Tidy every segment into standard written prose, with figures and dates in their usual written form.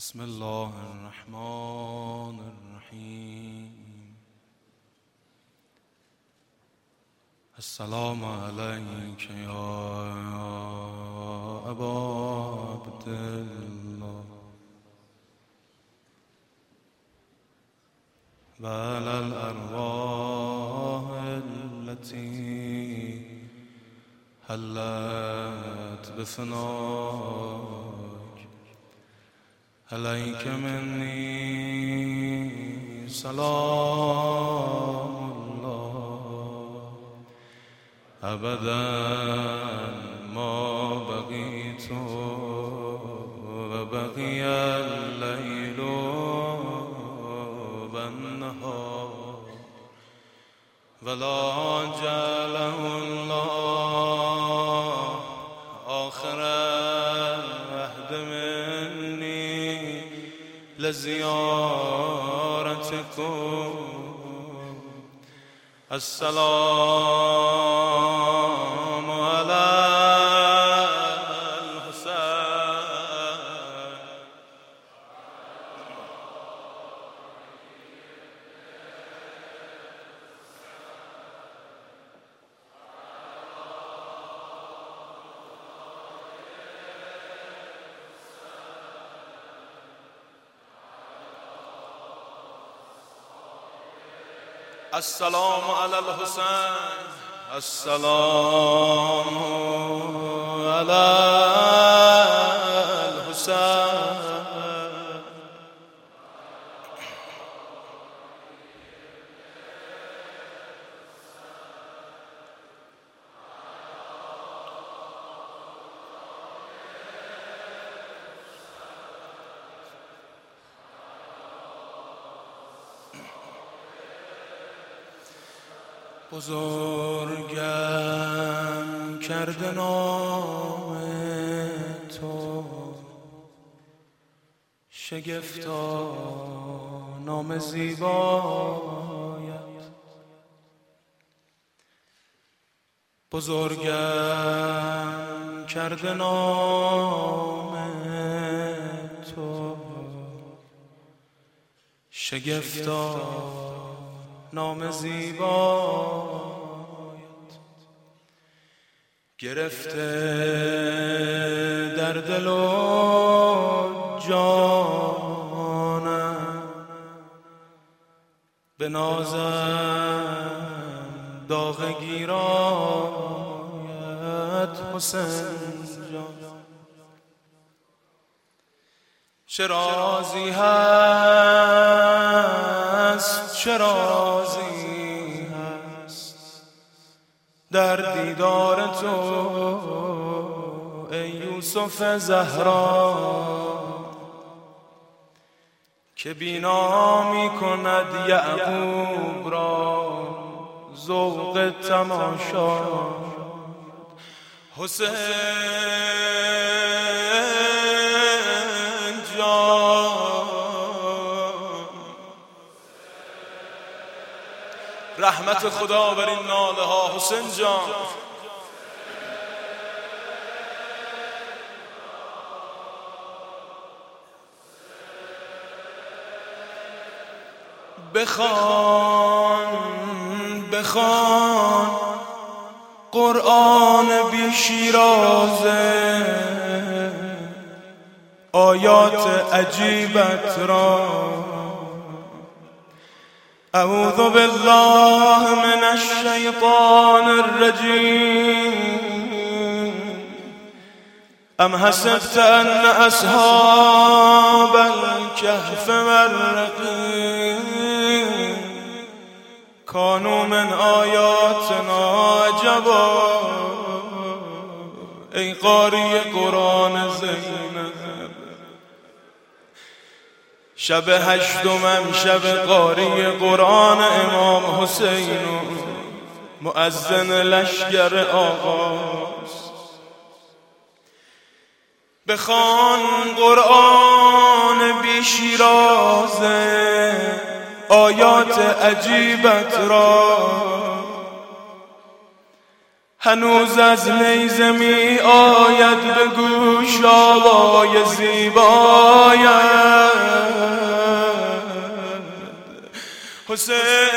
بسم الله الرحمن الرحیم. السلام علیک یا ابا عبدالله و علی الارواح التي حلت بثناک علیک منی سلام الله ابدا ما بقیت و بقی اللیل و النهار ولا جعله الله آخر العهد منی لزیارتکم. السلام علی الحسین. السلام علی الحسین. السلام علی الحسین. بزرگم کرده نام تو، شگفتا نام زیبایت. بزرگم کرده نام تو، شگفتا نام زیبایت. گرفته در دل و جانم، به نازم داغ گیرایت حسین جان. چه رازی هست، چه رازی هست در دیدار تو ای یوسف زهرا، که بینا می کند یعقوب را ذوق تماشا. حسین رحمت خدا بر این ناله ها. حسین جان بخوان بخوان قرآن بی شیرازه، آیات عجیبت را. اعوذ بالله من الشیطان الرجیم. ام حسبت ان اصحاب الكهف والرقیم كانوا من آیاتنا عجبا. ای قاری قرآن زینب، شب هشتمم شب قاری قرآن امام حسین و مؤذن لشکر آغاز. بخوان قرآن بی شیرازه، آیات عجیبت را. هنوز از نیزه می آید به گوش آوای زیبایت حسین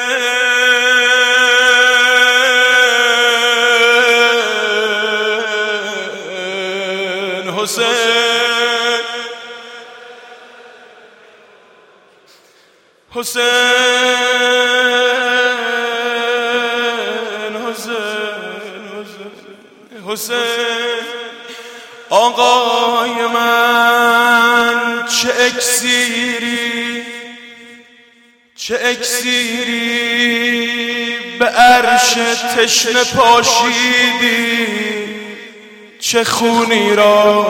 حسین حسین آقای من چه اکسیری به عرش تشنه پاشیدی چه خونی را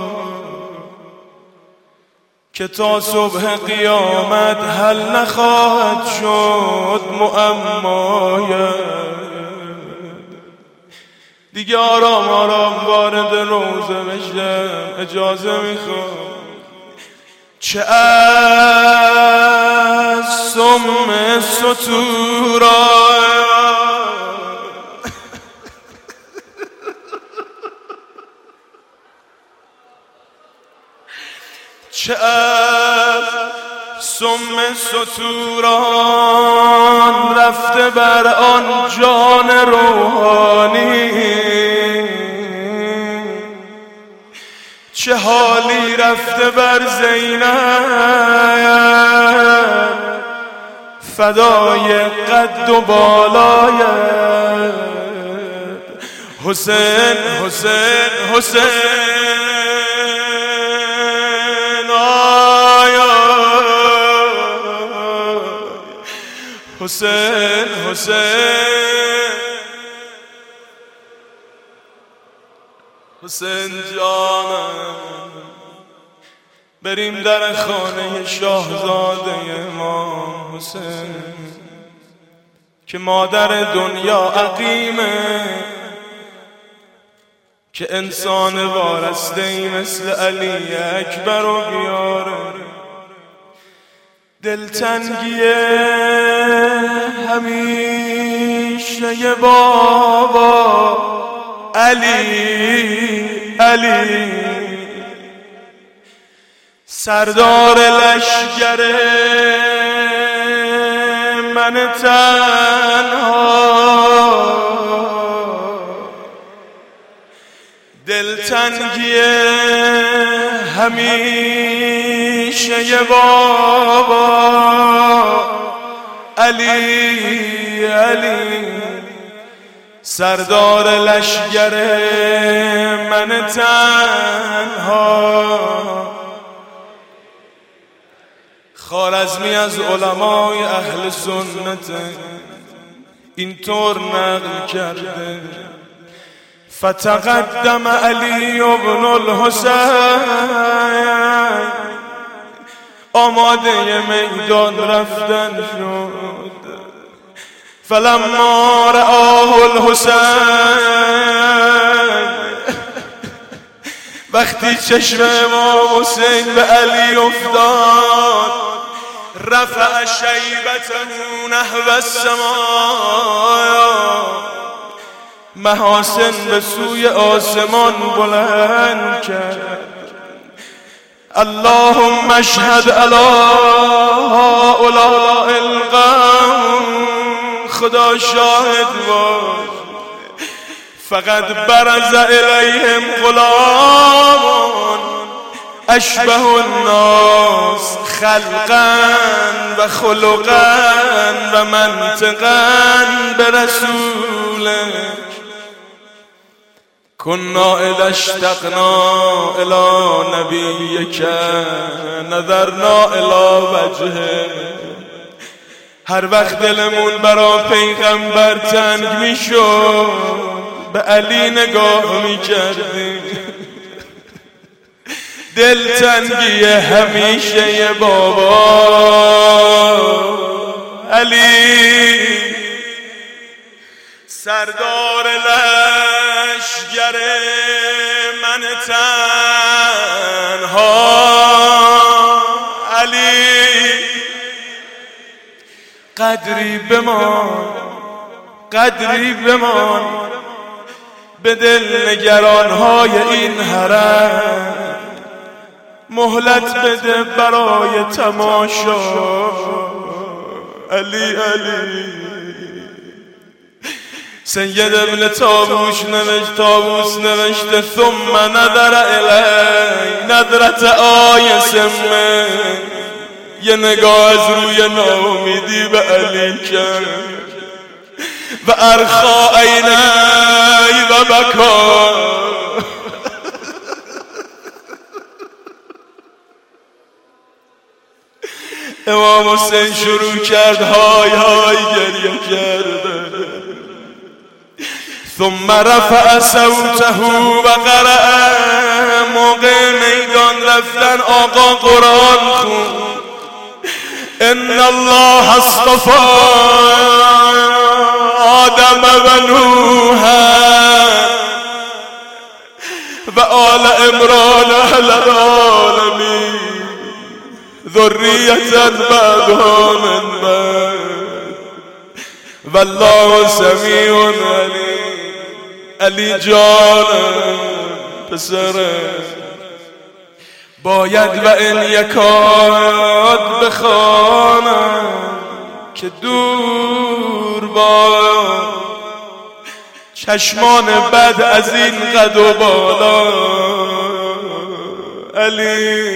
که تا صبح قیامت حل نخواهد شد معمایت دیگه آرام آرام وارد روزه بشم اجازه میخوام چه از سم ستورا چه از سم ستوران رفته بر آن جان روحانی چه حالی رفته بر زینب فدای قد و بالایت حسین حسین حسین حسین حسین جانم بریم در خانه شاهزاده امام حسین که مادر دنیا عقیمه که انسان وارسته‌ای مثل علی اکبر رو بیاره دلتنگی همیشه ی بابا علی سردار لشگر من تنها دلتنگی همیشه ی بابا علی سردار لشگر من تنها خوارزمی از علمای اهل سنت اینطور نقل کرده فتقدم علی ابن الحسین آماده میدان رفتن شد فلما رآه الحسین وقتی چشم امام حسین به علی افتاد رفع شیبته نحو السماء محاسن به سوی آسمان بلند کرد اللهم اشهد علی هؤلاء القوم خدا شاهد باش فقد برز الیهم غلام اشبه الناس خلقا و خلقا و منطقا برسوله كنا اذا اشتقنا الى نبيك نظرنا الى وجهه هر وقت دلمون برا پیغمبر تنگ میشد به علی نگاه میکردیم دلتنگی همیشه ی بابا علی سردار لشگر من تنها علی قدری بمان به دل نگرانهای این حرم مهلت بده برای تماشا. علی علی. سید ابن طاووس نوشته ثم نظر الی نظرت آیسمه، یه نگاه از روی ناامیدی به علی کرد و ارخا عینی و بکا. امام حسین شروع کرد های های گریه کرده. ثم رفع صوته و قرأ، موقع میدان رفتن آقا قرآن خوند. ان الله اصطفى آدم و نوحا و آل عمران اهل العالمین ذریة بعدها من بعد والله سمیع علیم. علی جان پسره باید و ان یکاد بخوانم که دور با چشمان بد از این قد و بالا. علی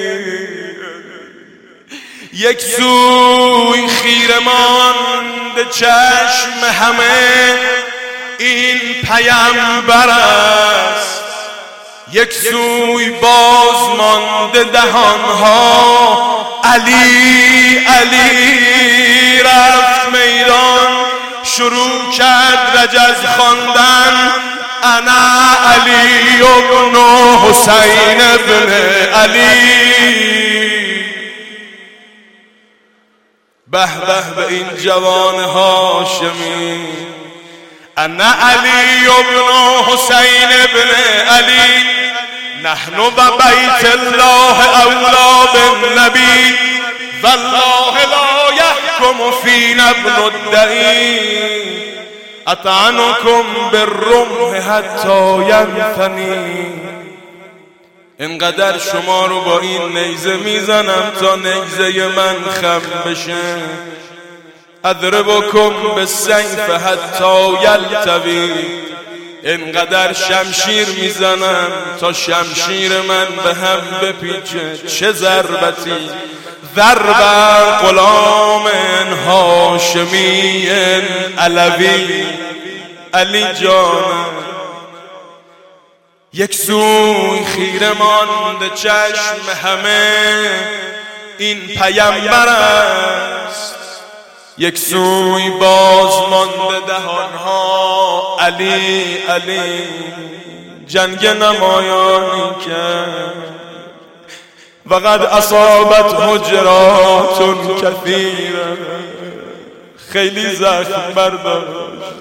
یک سوی خیره مانده چشم همه این پیامبر است، یک سوی باز مانده دهانها. علی علی رفت میدان شروع کرد رجز خواندن. انا علی ابن حسین ابن علی. به به به این جوان هاشمی. انا علی ابن حسین ابن علی نحن و بیت الله اولا بالنبی والله لا یحکم فینا ابن الدعی اطعنکم بالرمح حتی ینثنی. اینقدر شما رو با این نیزه میزنم تا نیزه من خم بشه. اضربکم بالسیف حتی یلتوی. اینقدر شمشیر میزنم تا شمشیر من به هم بپیچه. چه ضربتی ضرب غلام هاشمی علوی. علی جان یک سوی خیره مانده چشم همه این پیامبر است، یک سوی باز مانده دهانها. علی علی جنگ نمایانی کرد و قد اصابت حجرات کثیره، خیلی زخم برداشت.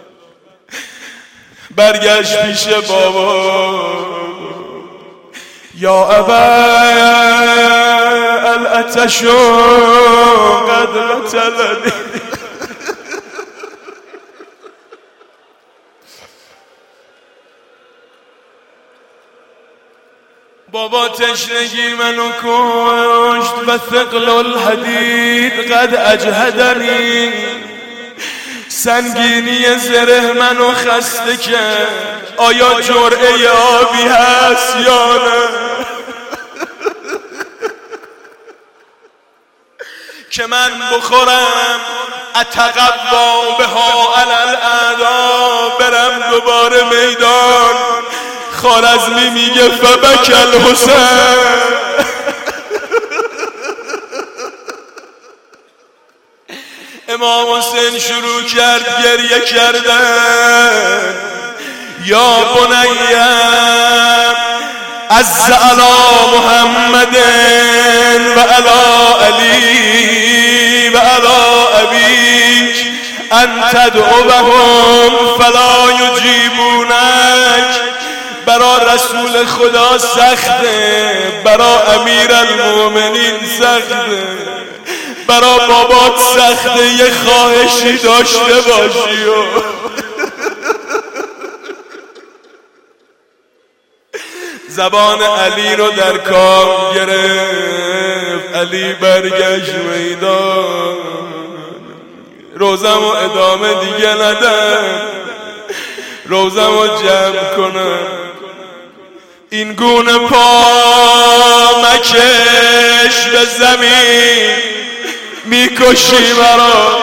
برگشت پیش بابا. یا ابا العطش قد قتلنی. بابا تشنگی منو کشت و ثقل الحدید قد اجهدنی. سنگینی زره منو خسته کرد. آیا جرعه آبی هست یا نه که من بخورم؟ اتقوا بها علی الاعداء. برم دوباره میدان. خوارزمی میگه فبک الحسین. امام حسین شروع کرد گریه کردن. یا بنیم عز علی محمد و علی علی و علی ابیک ان تدعوهم فلا یجیبونک. برا رسول خدا سخته، برا امیر المؤمنین سخته، برا بابات سخته یه خواهشی داشته باشی. زبان علی رو در کام گرفت، علی برگشت میدان، روزم و ادامه دیگه ندم، روزم رو جمع کنم، این گونه پا مکش به زمین، میکشی مرا،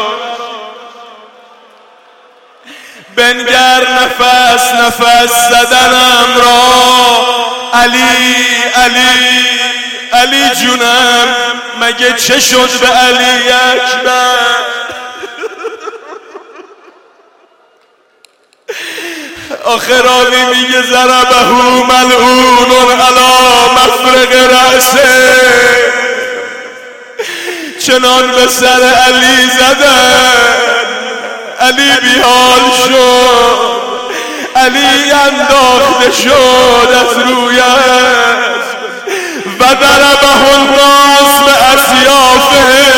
بنگر نفس نفس زدنم را، علی علی علی جونم، مگه چه شد به علی اکبر؟ آخراوی میگه ضربه ملعون علی مفرق رأسه، چنان به سر علی زدن، علی بیحال شد، علی انداخته شد از روی اسب و ضربه الراس به اسیافه،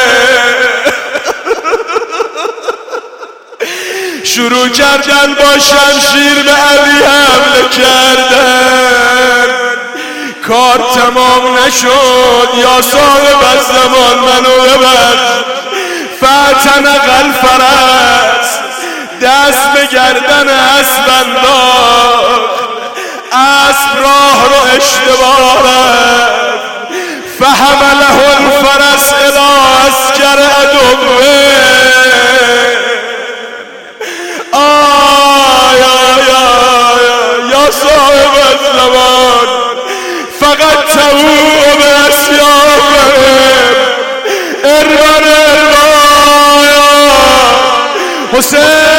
شروع کردن با شمشیر به علی حمله کردن، کار تمام نشد، یا صاحب الزمان منو ببخش، فاعتنق الفرس، دست به گردن اسب انداخت، اسب راه رو اشتباه رفت، فحمله الفرس الی عسکر عدوه، یا صاحب الزمان فقط تبو به اسیافهم، ارمان حسین.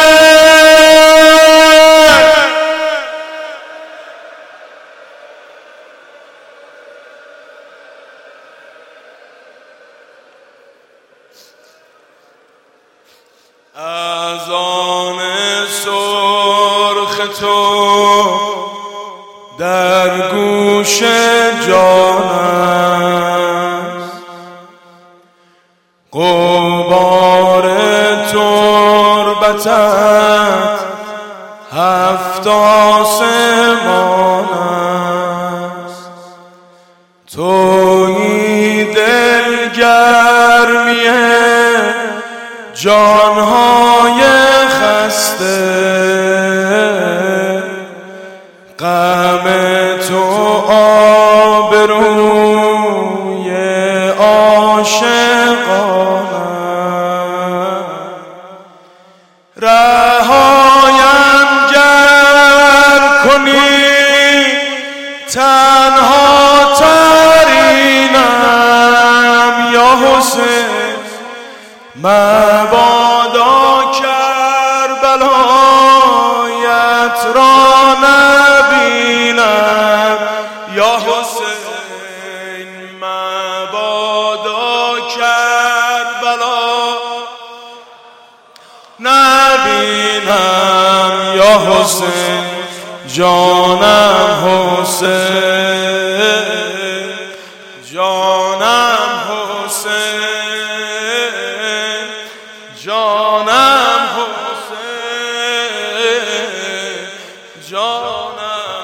از آن سرخ تو در گوش جان است، غبار تربتت هفت آسمان است، تویی دلگرمی جانهای خسته، غم تو آبروی عاشقان، رهایم گر کنی تنها ترینم یا حسین، مبادا کربلایت را نبینم یا حسین، مبادا کربلا نبینم یا حسین، جانم حسین، جانم حسین، جانم حسین، جانم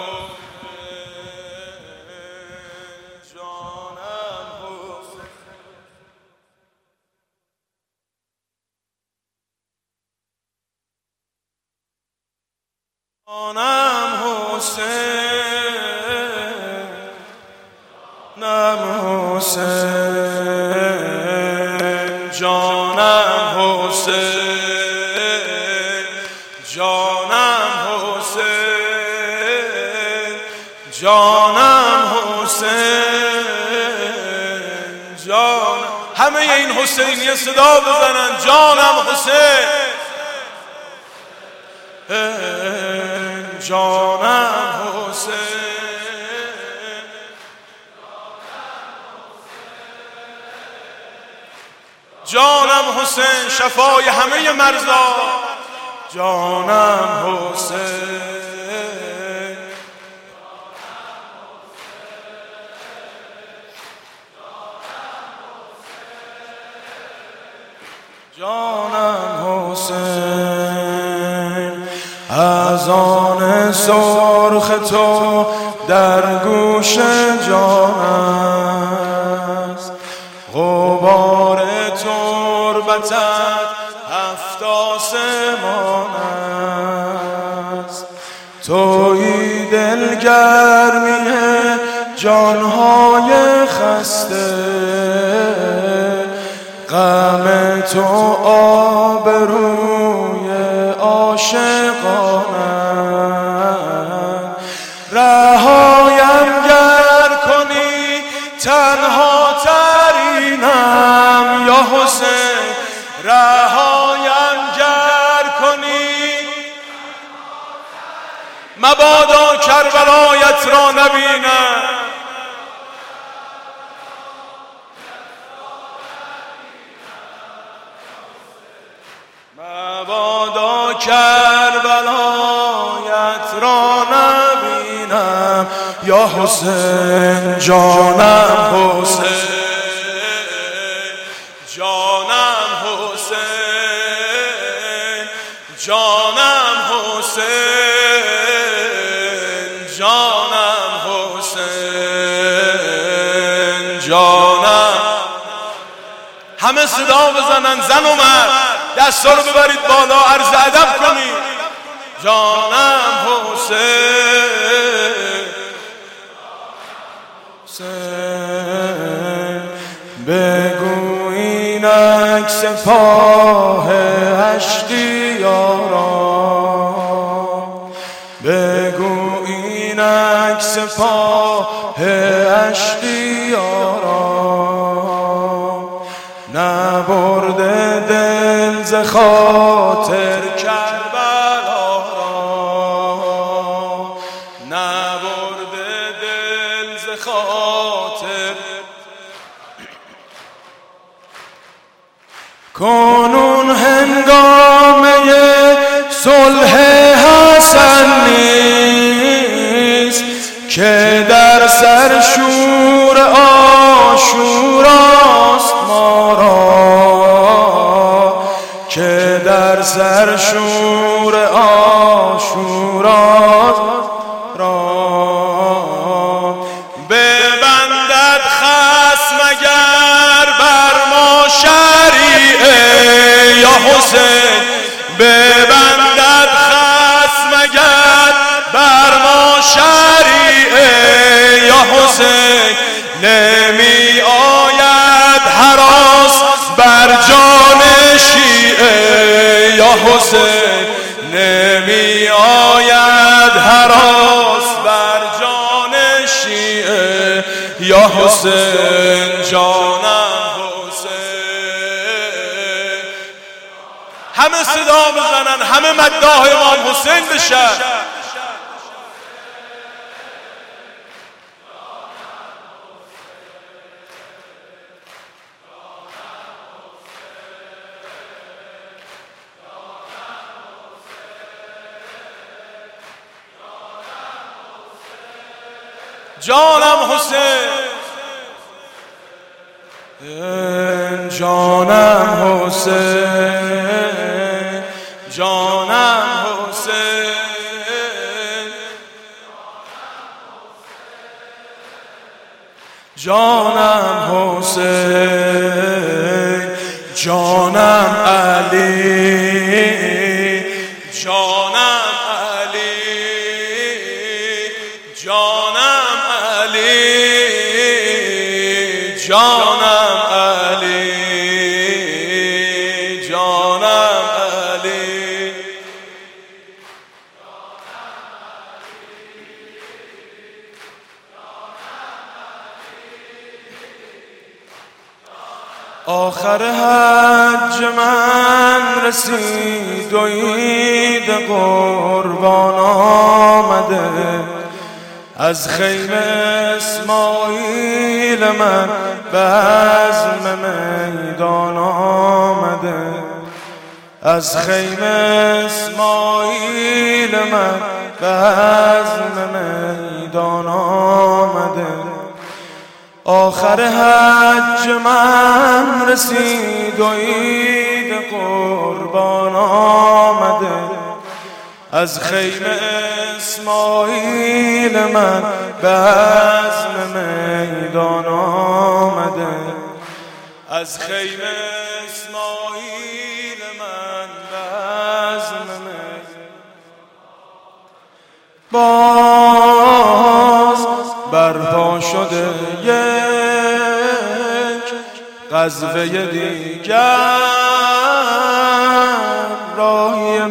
حسین، جانم حسین. جانم حسین، جانم حسین، جانم حسین، جانم حسین، جانم حسین، جانم. همه این حسینی صدا بزنن جانم حسین، جانم حسین، جانم حسین، شفای همه مرضا، جانم حسین، جانم حسین. اذان سرخ تو در گوش جان است، غبار تربتت هفت آسمان است. تویی دلگرمی جانهای خسته، غم تو آبروی عاشقانه. رهایم گر کنی تنها ترینم یا حسین، رهایم گر کنی مبادا کربلایت را نبینم. مبادا کربلایت را نبینم یا حسین جانم، حسین جانم، حسین جانم، حسین جانم، حسین جانم. همه صدا بزنن، زن و مرد دستا رو ببرید بالا، عرض ادب کنید. جانم حسین، حسین بگو این عکس پاه اشتیاران، بگو این عکس پاه اشتیاران، نبرده دل ز خاطر کربلا را، نبرده دل ز خاطر. کنون هنگامه صلح حسن نیست که در سر شور عاشوراست ما را، که در سر شور عاشوراست را. ببندد خصم مگر بر ما شریعه یا حسین، ببندد خصم مگر بر ما شریعه یا حسین، نمی آید هراس بر جان شیعه یا حسین، نمی آید هراس بر جان شیعه یا حسین جانم، حسین. همه صدا بزنن، همه مداح امام حسین بشن. جانم حسین، جانم حسین، جانم حسین، جانم حسین، جانم علی، جانم علی، جانم علی، جانم علی، جانم علی. آخر حج من رسید و عید قربان آمده، از خیمه اسماعیل من به عزم میدان آمده، از خیمه اسماعیل من به عزم میدان آمده. آخر حج من رسید و عید قربان آمده، از خیمه اسماعیل من به عزم میدان آمده، از خیمه اسماعیل من به عزم میدان باز برپا شده یک غزوه دیگر، راهی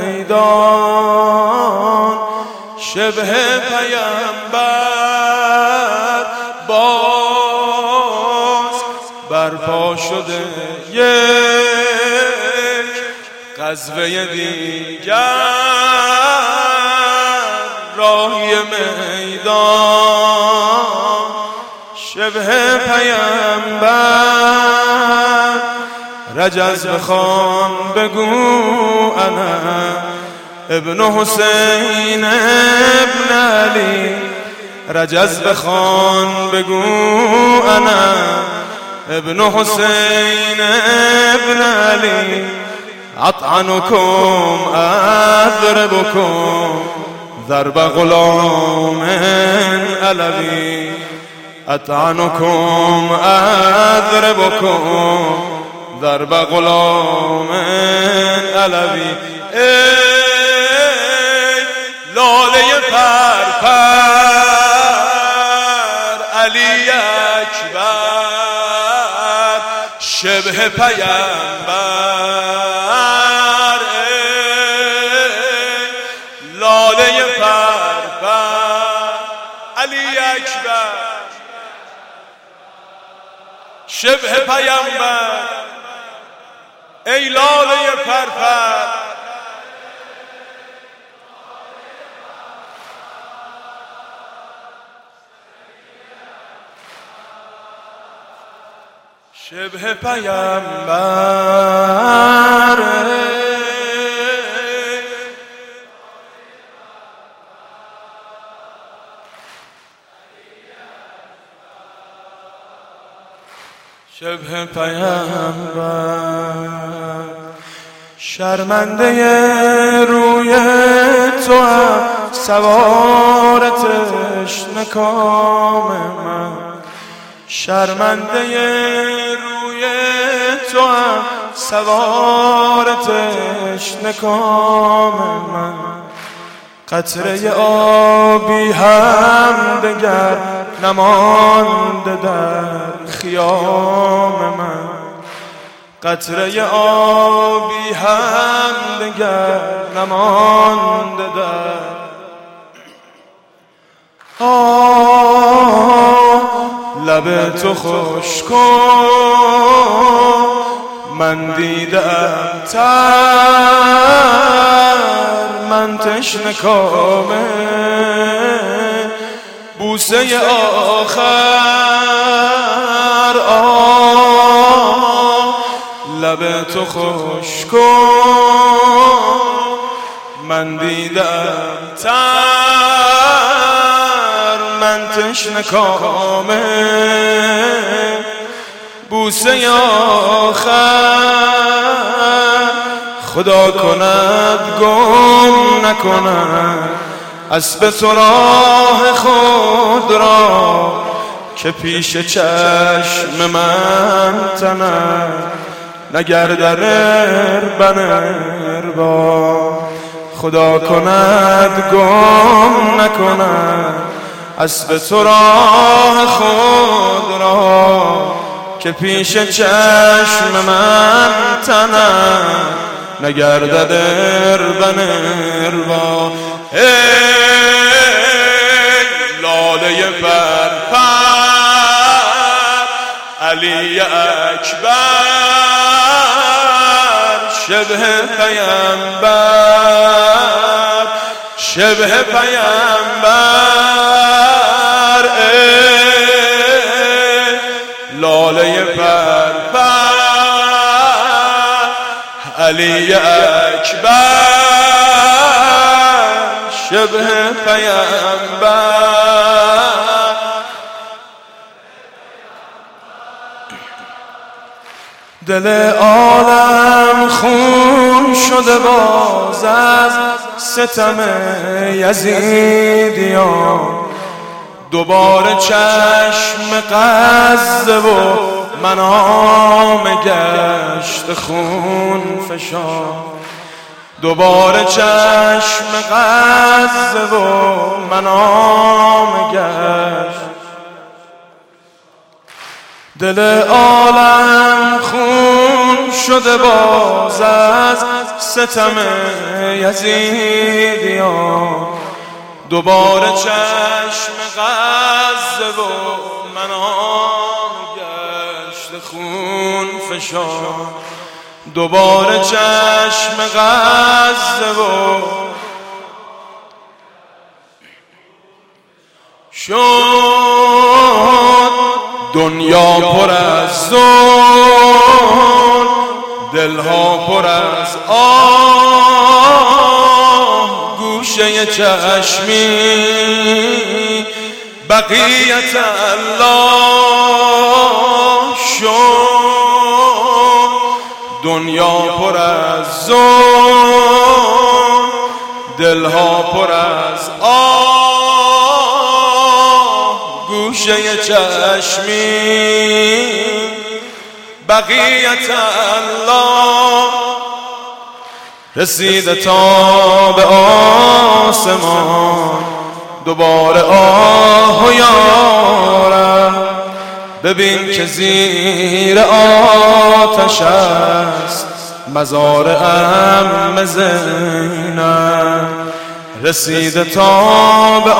میدان شبه پیامبر باز برپا شده یک غزوه دیگر، راهی میدان شبه پیامبر. رجز بخوان بگو انا ابن حسین ابن علی، رجز بخوان بگو انا ابن حسین ابن علی، اطعنکم اضربکم ضرب غلام علوی، اطعنکم اضربکم ضرب غلام علوی. ای لاله پرپر علی اکبر شبه پیامبر، لاله پرپر علی اکبر شبه پیامبر، ای لاله پرپر شبه پیامبر. شبه پیامبر شرمنده روی تو هم سوار تشنه کام من، شرمنده روی تو هم سوار تشنه کام من، قطره آبی هم دگر نمانده در خیام من، قطره آبی هم دگر نمانده در لب تو خوش کن من دیدم تر، من تشنه کامه بوسه آخر لب تو خوش کن من دیدم تر، من تشنه کامه بوسه آخر. خدا کند گم نکند اسب تو راه خود را، که پیش چشم من تند نگردد اربن با. خدا کند گم نکند اسب تو راه خود را، که پیش چشم من تند نگردد اربن با. ای لاله پرپر علی اکبر شبه پیامبر شبه پیامبر، ای لاله پرپر علی اکبر شبه پیامبر. دل عالم خون شده باز از ستم یزیدیان، دوباره چشم غزه و منام گشت خون فشان، دوباره چشم غزه و منام گشت. دل عالم خون شده باز از ستم یزیدیان، دوباره چشم غزه و منام گشت خون فشان، دوباره چشم غزه و شد دنیا پر از ظلم، دلها پر از آه، گوشه چشمی بقیت الله شد. دنیا پر از ظلم، دلها پر از آه، گوشه چشمی بقیت الله. رسیده تا به آسمان دوباره آه و یارم، ببین که زیر آتش است مزار عم زینب. رسیده تا به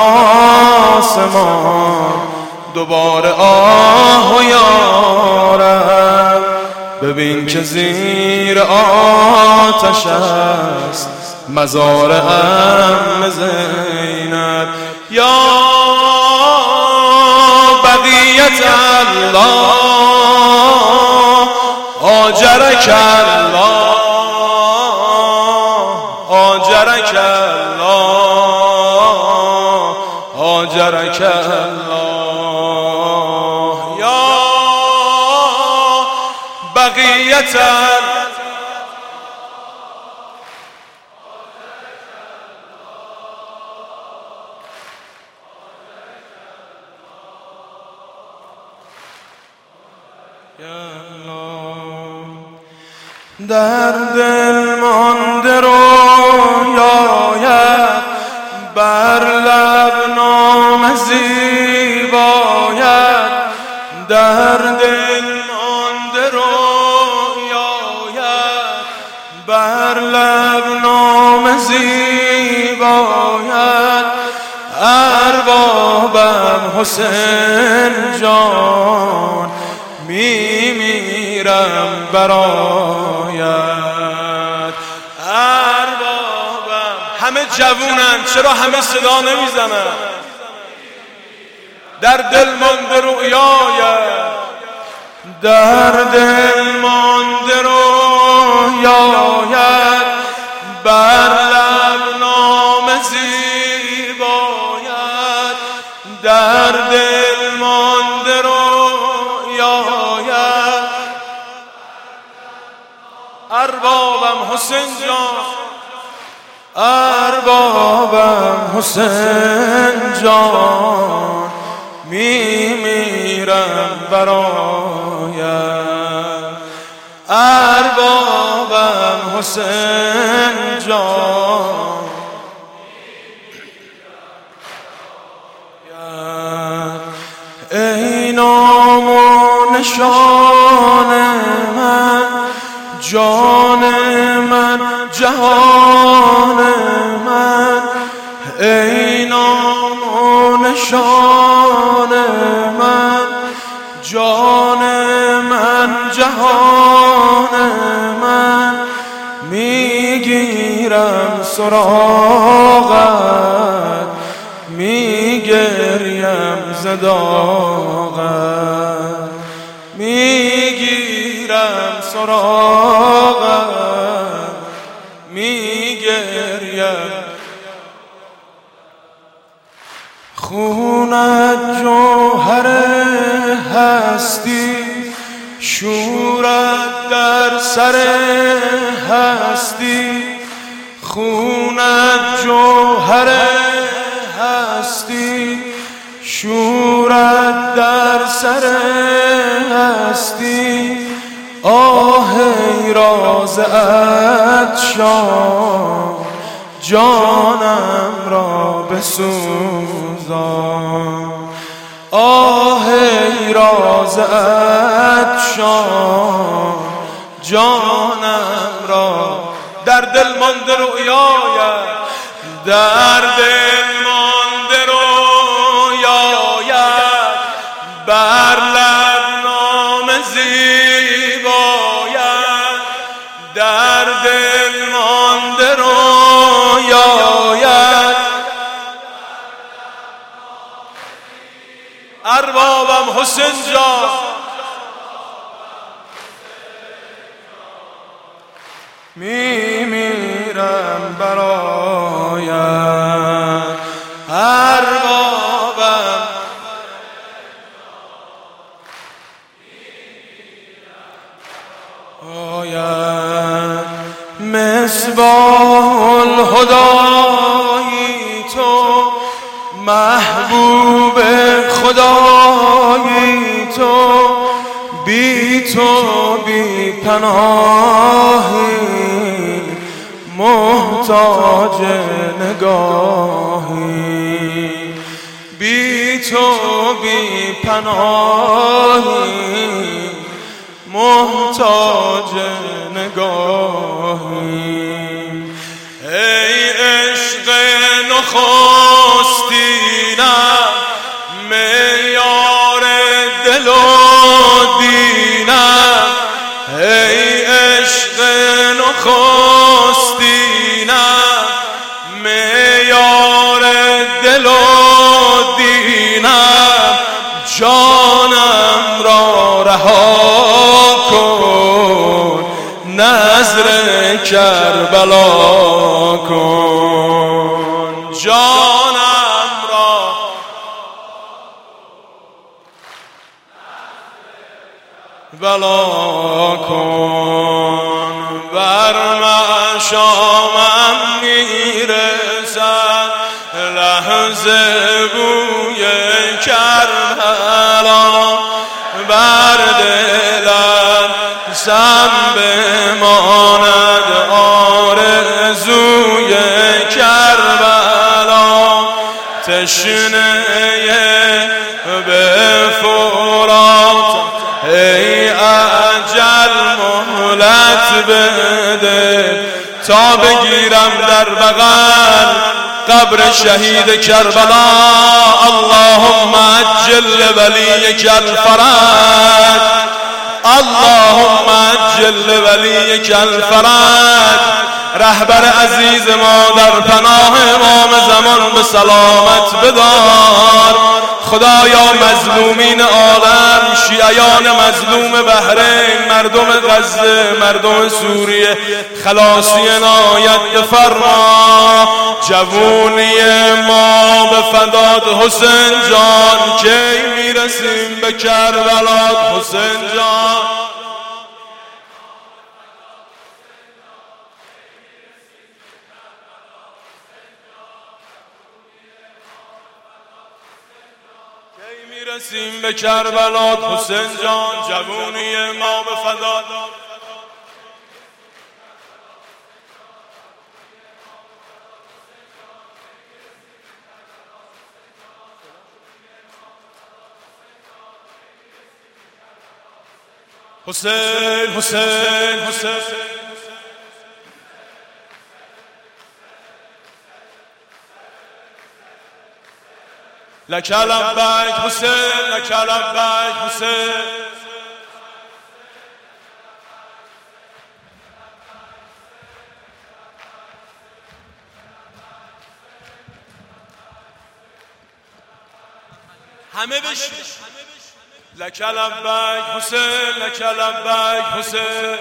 آسمان دوباره آه و یارم، ببین که زیر آتش است مزار عم زینب. یا بقیت الله آجرک الله، آجرک الله، آجرک الله. یا بقیت در دل مانده رویایت، بر لب نام زیبایت. در دل مانده رویایت، بر لب نام زیبایت. اربابم حسین جان میمیرم برایت. اربابم همه جوونن، چرا همه صدا نمیزنن؟ در دل مانده رویایت، در دل مانده رویایت. بر لب نام زیبایت، در دل مانده رویایت. اربابم حسین جان، اربابم حسین جان میمیرم برایت. اربابم حسین جان ای نام و نشان من، جان من، جهان من. ای نام و نشان من، جان من، جهان من. میگیرم سراغت، میگریم ز داغت. میگیرم سراغت، میگریم. خونت جوهر هستی، شورت در سر هستی، خونت جوهر هستی، شورت در سر هستی، آه ای راز عطشان جانم را بسوزان، آه ای راز عطشان جانم را. در دل مانده رویایت، در دل مانده رویایت، بر لب نام زیبایت، در دل مانده رویایت. اربابم حسین جان، میمیرم برایت. اربابم آید، مصباح الهدایی تو، محبوب خدایی تو، بی تو بی پناهی، محتاج نگاهی، بی تو بی پناهی، محتاج نگاهی. ای عشق نخستینم، معیار دل و دینم، ای عشق نخستینم، معیار دل و دینم، جانم را رها کن، نذر کربلا کن، جانم را بلا کن. بر مشامم میرسد لحظه بوی کربلا، بر دلم سم بماند آرزوی کربلا، تشنه به فرات ای اجل مهلت بده، تا بگیرم در بغل قبر شهید کربلا. اللهم عجل ولیک الفرج، اللهم عجل ولیک الفرج. رهبر عزیز ما در پناه امام زمان به سلامت بدار. خدایا مظلومین عالم، شیعیان مظلوم بحرین، مردم غزه، مردم سوریه، خلاصی عنایت بفرما. جوونی ما به فدات حسین جان، کی میرسیم به کربلات حسین جان. میرسیم به کربلات حسین جان، جوونی ما به فدات. حسین حسین حسین لک لبیک حسین، لک لبیک حسین. همه بشین. لک لبیک حسین، لک لبیک حسین،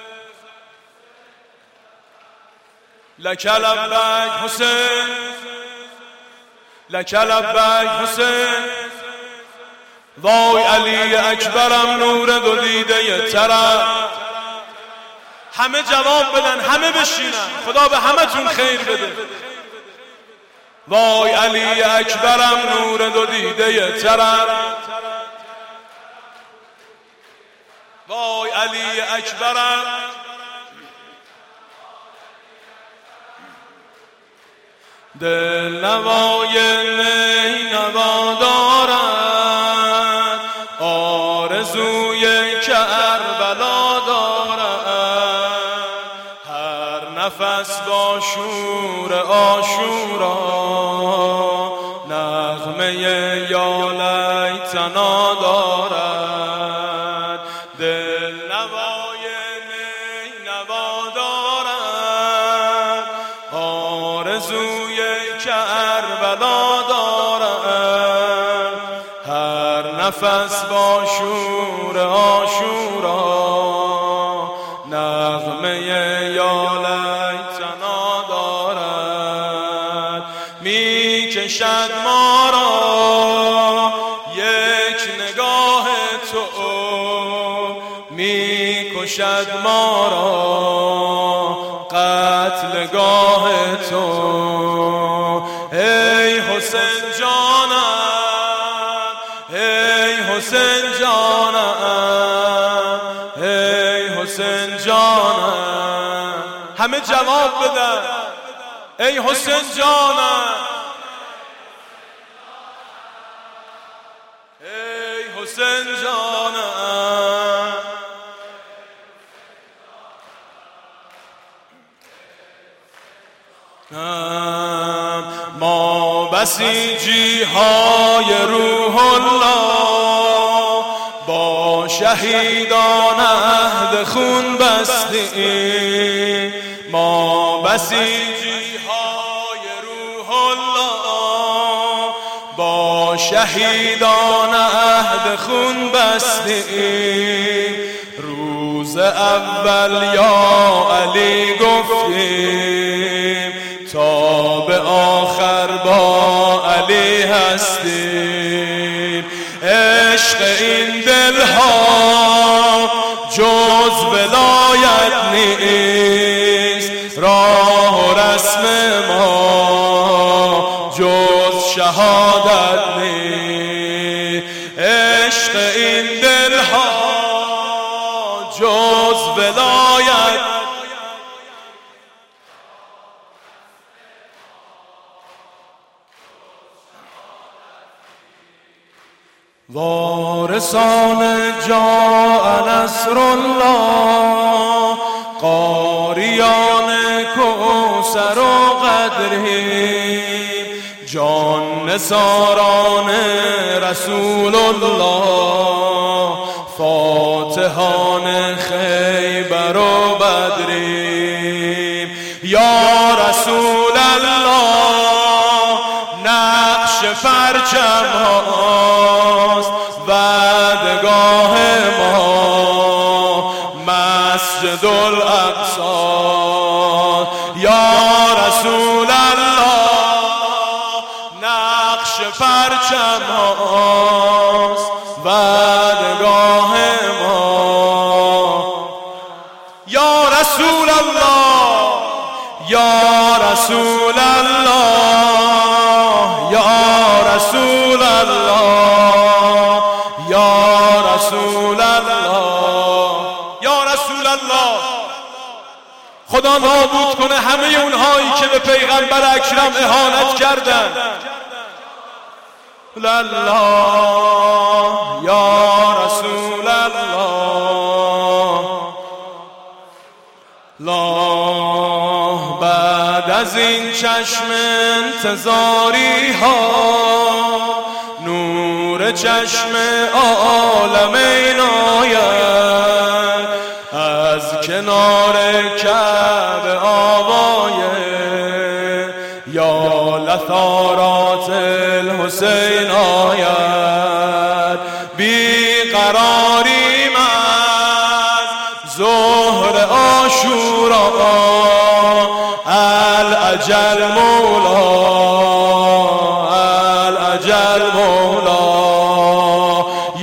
لک لبیک حسین، لک لبیک حسین. وای علی اکبرم نور دو دیده ترم. همه جواب بدن، همه بشینن، خدا به همه تون خیر بده. وای علی اکبرم نور دو دیده ترم. وای علی اکبرم دل نوای نینوا دارد، آرزوی کربلا دارد. هر نفس با شور عاشورا نغمه یا لیتنا دارد. دل نوای نینوا دارد، آرزوی کربلا دارد. هر نفس با شور عاشورا نغمه یا لیتنا دارد. می کشد ما را یک نگاه تو، می کشد ما را قتلگاه تو. ای حسین جانم، ای حسین جانم، ای حسین جانم. همه جواب بدن، ای حسین جانم، ای حسین جانم. ما بسیجی های روح الله با شهیدان عهد خون بستیم. ما بسیجی های روح الله با شهیدان عهد خون بستیم. روز اول یا علی گفتیم، تا به آخر با علی هستیم. عشق این دلها جز ولایت نیست، راه و رسم ما جز شهادت نیست. عشق این دلها جز ولایت. وارثان جاء نصر الله، قاریان کوثر و قدریم. جان نثاران رسول الله، فاتحان خیبر و بدریم. یا رسول الله نقش پرچم هاست، وعدگاه ما مسجد الاقصی. یا رسول الله نقش پرچم هاست، وعدگاه ما. یا رسول الله، یا رسول الله، یا رسول الله، یا رسول الله، یا رسول الله. خدا نابود کنه همه اونهایی که به پیغمبر اکرم اهانت کردن. الله یا رسول الله. الله بعد از این چشم انتظاری ها، نور چشم عالم عنایت، از کنار کعبه آوایه یا لثارات الحسین آید. بیقراریم از ظهر عاشورا، الاجل مولا، الاجل مولا.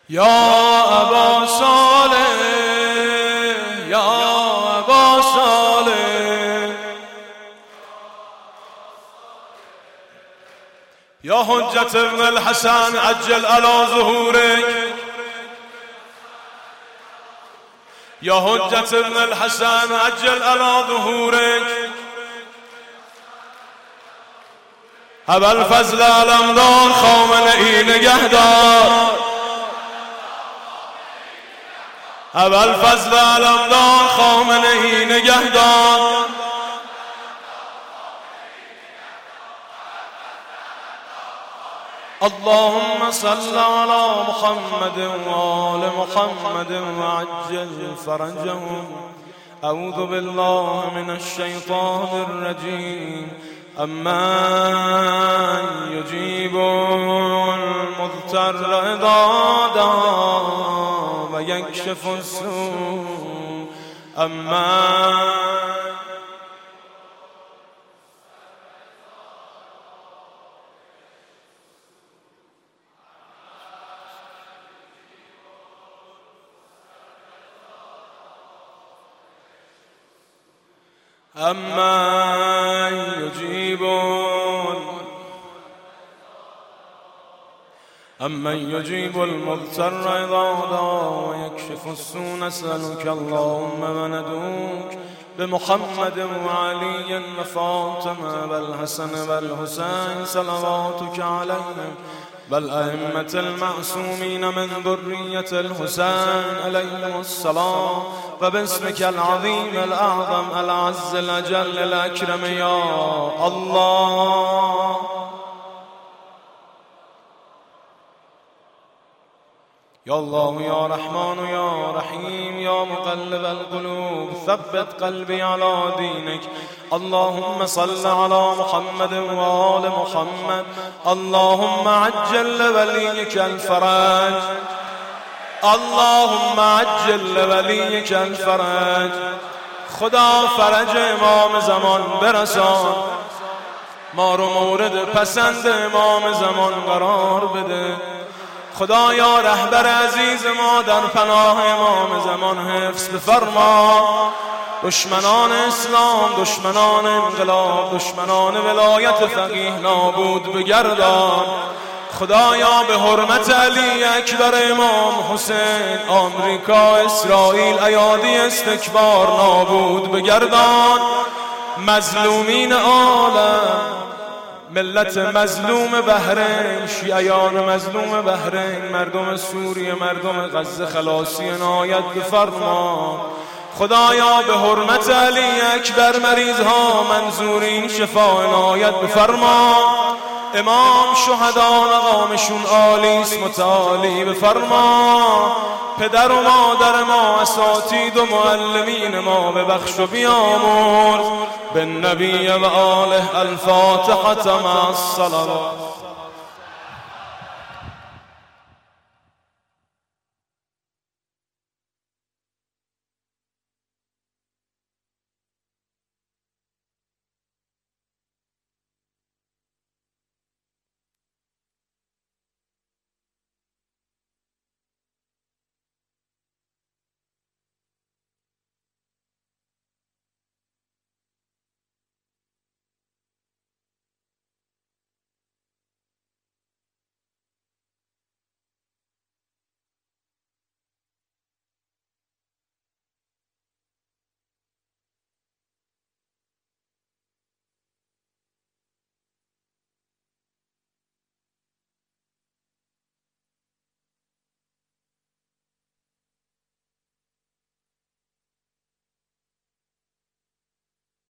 یا ابا صالح یا ابا صالح یا حجت ابن الحسن عجل على ظهورك یا حجت ابن الحسن عجل على ظهورك ابوالفضل علمدار خامنه‌ای نگهدار ابوالفضل علمدار خامنه‌ای نگهدار اللهم صل على محمد وآل محمد وعجل فرجهم أعوذ بالله من الشيطان الرجيم أمن يجيب المضطر إذا دعا ويكشف السوء أمن يجيب المضطر إذا دعا ويكشف السوء نسألك اللهم وندعوك بمحمد وعلي وفاطمة والحسن والحسين صلواتك عليهم والأئمة المعصومين من ذرية الحسين عليهم السلام وباسمك العظيم الأعظم العز الأجل الأكرم يا الله يا الله يا رحمن يا رحيم يا مقلب القلوب ثبت قلبي على دينك اللهم صل على محمد وآل محمد اللهم عجل لوليك الفرج اللهم عجل لوليك الفرج خدا فرج امام زمان برسان ما رو مورد پسند امام زمان قرار بده خدایا رهبر عزیز ما در پناه امام زمان حفظ بفرما دشمنان اسلام دشمنان انقلاب دشمنان ولایت فقیه نابود بگردان خدایا به حرمت علی اکبر امام حسین آمریکا اسرائیل ایادی استکبار نابود بگردان مظلومین عالم ملت مظلوم بحرین شیعیان مظلوم بحرین مردم سوریه مردم غزه خلاصی عنایت بفرما خدایا به حرمت علی اکبر مریض ها منظورین شفا عنایت بفرما امام شهدا مقامشون عالیست متعالی بفرما پدر و مادر ما اساتید و معلمین ما ببخش و بیامرز بالنبی و آله الفاتحة مع الصلوات